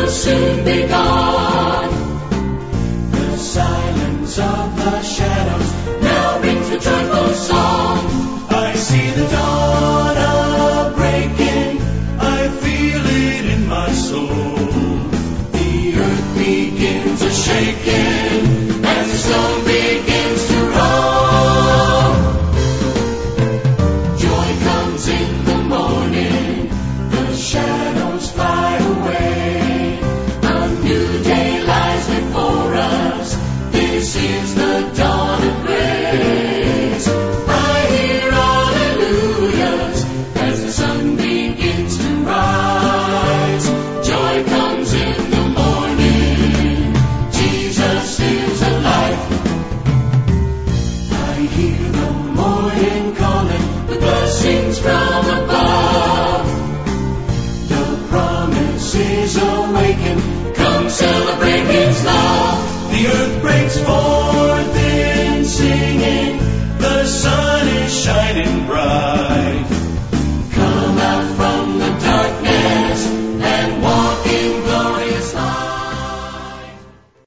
will soon be gone. The silence of the shadows now brings a joyful song. I see the dawn a-breaking, I feel it in my soul. The earth begins a-shaking as the stone begins to roll. Joy comes in the morning, the shadows fly away. A new day lies before us, this is the dawn of grace. I hear hallelujahs as the sun beams